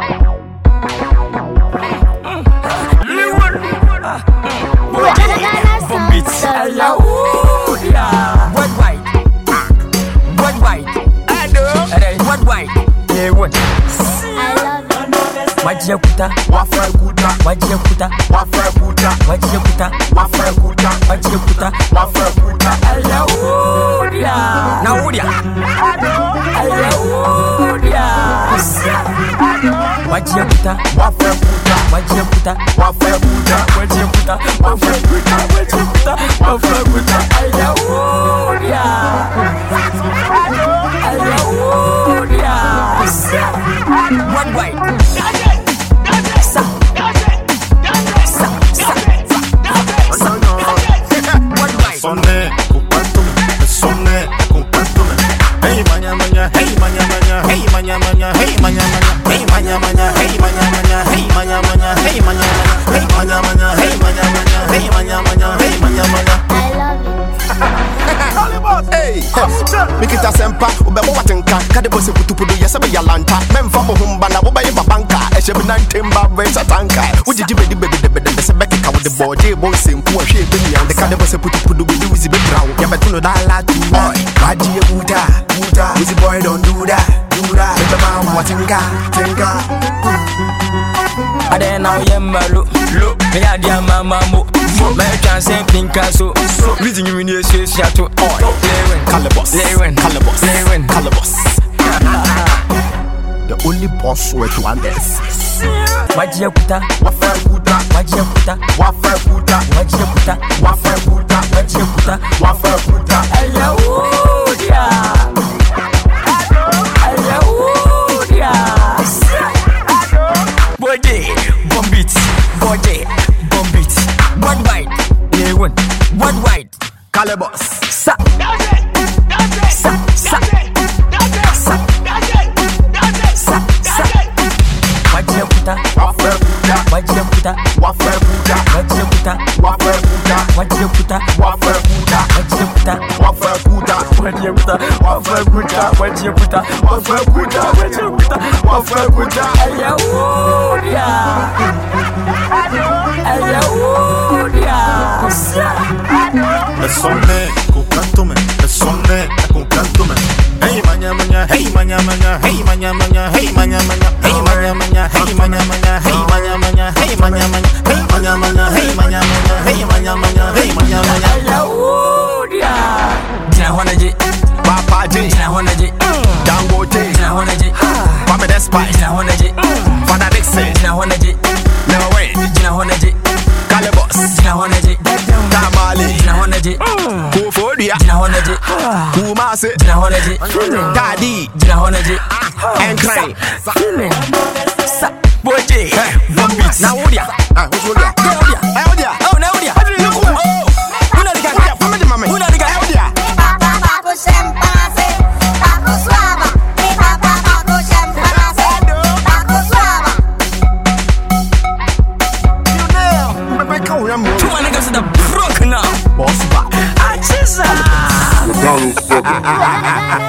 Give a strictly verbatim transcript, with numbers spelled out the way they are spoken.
Wajiakuta, wafakuta, wajiakuta, wafakuta, wajiakuta, wafakuta, wajiakuta, wafakuta. Ayahudia, naudia. Ayahudia. Wajiakuta, wafakuta, wajiakuta, wafakuta, wajiakuta, wafakuta, wajiakuta, wafakuta. Ayahudia. Ayahudia. One way. Sonne, compartome, sonne, compartome. Hey maña maña, hey maña maña, hey maña maña, hey maña maña, hey maña maña, hey maña maña, hey maña maña, hey maña maña, hey maña maña, hey maña maña, hey maña maña, hey maña maña. Hey, Mikita sempa, ubebo watenka, kade bose kutupudu yesebe yalanta. Memfa mo humba na woba ye babanka, eshebi nantemba resa tanka. Uji jibe di baby de bede de sebeke ka with the body boy simple and shit baby and the kade bose kutupudu with the wizi be brown. Ya betuno da la tu boy, waji ye buta, buta. Wizi boy don't do that, do that. Ebe ma watenka, tenka. Ade now yemalo, lo, me adia mama mo. Me can say pinkaso, reading you in your shato. Calabos, Calabos, Calabos. The only boss were to Andes. Wajiakuta, wafakuta, wajiakuta, wafakuta, wajiakuta, wafakuta, wajiakuta, wafakuta. Ayahudia, Ayahudia. Body, bomb beats, body, bomb beats. One white, yeah one, one white. Calabos, sa, sa, sa, sa, sa, sa. Wajiakuta, wafakuta, wajiakuta, wafakuta, wajiakuta, wafakuta, wajiakuta, wafakuta, wajiakuta, wafakuta, wajiakuta, wajiakuta, wajiakuta, wajiakuta, wajiakuta, wajiakuta. Ayahudia, Ayahudia. Le sonne, compartome, le sonne, compartome. Hey maña maña, hey maña maña, hey maña maña, hey maña maña, hey maña maña, hey maña maña, hey maña maña, hey maña maña, hey maña maña, hey maña maña, hey maña maña, hey maña maña. Ayahudia. Jina honaje, Papa J, jina honaje, Dangote, jina honaje, Kwame Despite, jina honaje, Father Dixon, jina honaje, Lil Wayne, jina honaje, Calabos, jina honaje, Tamale, jina honaje, Kufodia, jina honaje, Kumase, jina honaje, Daddy, jina honaje, Encray, feeling, sa, boje, one beat, now Odia, ah, who's Odia? Odia, Odia, oh now Odia, oh, una diga, Odia, family de mame, una diga, Odia. Two my niggas are broke now. Boss back. I just